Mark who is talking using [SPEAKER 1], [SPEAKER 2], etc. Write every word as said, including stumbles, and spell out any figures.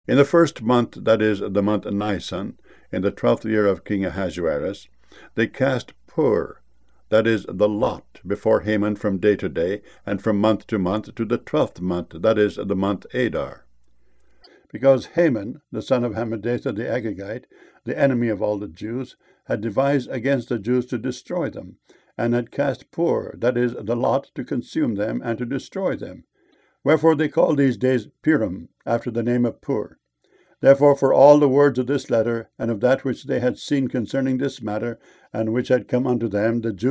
[SPEAKER 1] In the first month, that is, the month Nisan, in the twelfth year of King Ahasuerus, they cast Pur, that is, the lot, before Haman from day to day, and from month to month, to the twelfth month, that is, the month Adar. Because Haman, the son of Hammedatha the Agagite, the enemy of all the Jews, had devised against the Jews to destroy them, and had cast Pur, that is, the lot, to consume them and to destroy them. Wherefore they call these days Purim, after the name of Pur. Therefore for all the words of this letter, and of that which they had seen concerning this matter, and which had come unto them, the Jews